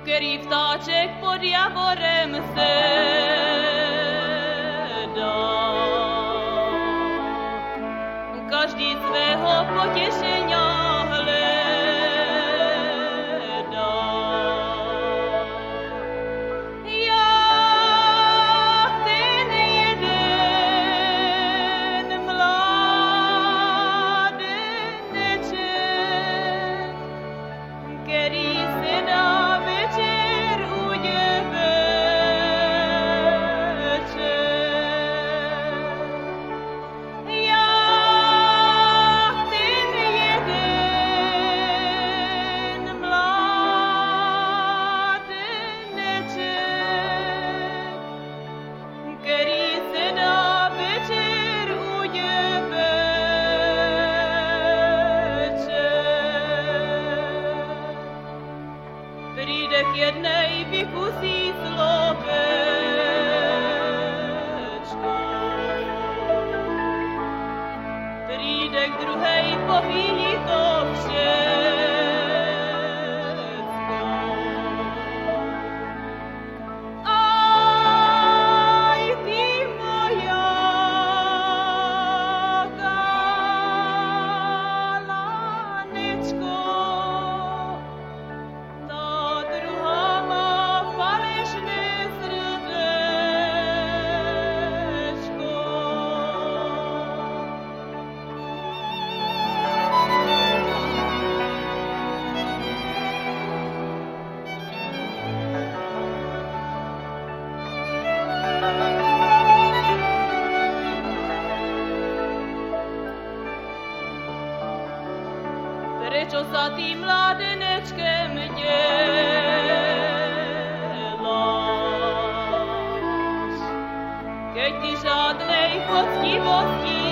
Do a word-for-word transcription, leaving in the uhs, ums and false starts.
Který vtáček pod javorem sedá. Každý svého potěšenia hledá. Jak ten jeden mládeneček, který se dá večer Príde k jednej, vykusí slovečko. Príde k druhej, poví to všetko. Aj ty moja galanečko, prečo sa tým mládenečkem deláš, keď ty žádnej poctivosti